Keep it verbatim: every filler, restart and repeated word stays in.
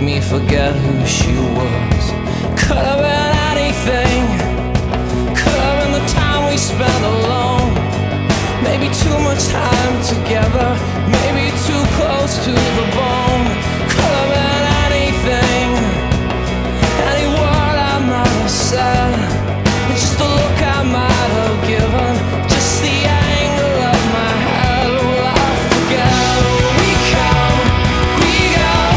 me forget who she was. Could have been anything.